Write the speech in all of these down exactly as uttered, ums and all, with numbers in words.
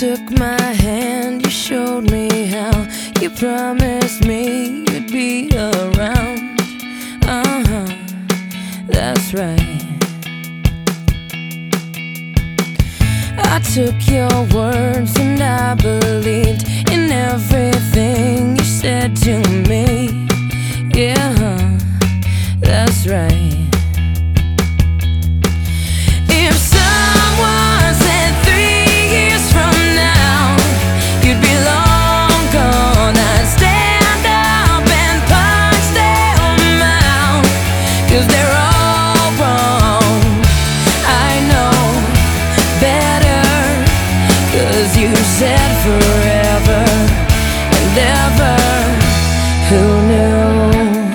took my hand, you showed me how. You promised me you'd be around. Uh-huh, that's right. I took your words and I believed in everything you said to me. Yeah, that's right. If someone said three years from now you'd be long gone, I'd stand up and punch their mouth, 'cause they're all wrong. I know better, 'cause you said forever and ever. Who knew?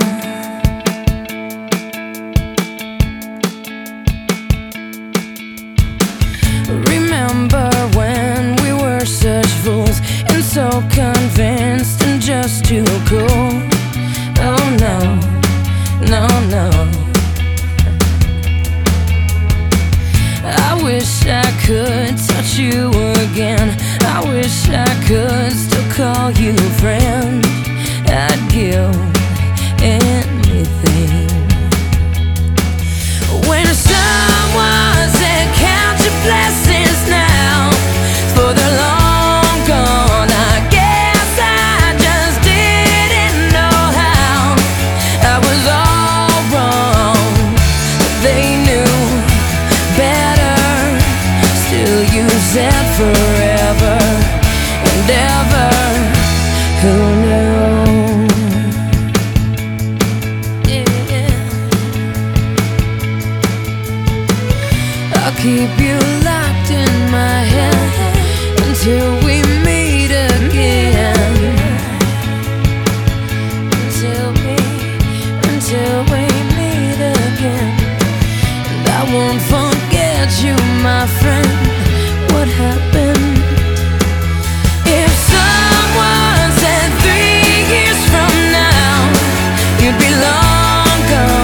Remember when we were such fools and so convinced and just too cool? Oh no, no, no. I wish I could touch you again. I wish I could still call you friend. I'd give anything. When someone said count your blessings now, for they're long gone, I guess I just didn't know how. I was all wrong, but they knew better. Still you said forever and ever. Who knew? I'll keep you locked in my head until we meet again. Until we, until we meet again. And I won't forget you, my friend. What happened? If someone said three years from now you'd be long gone,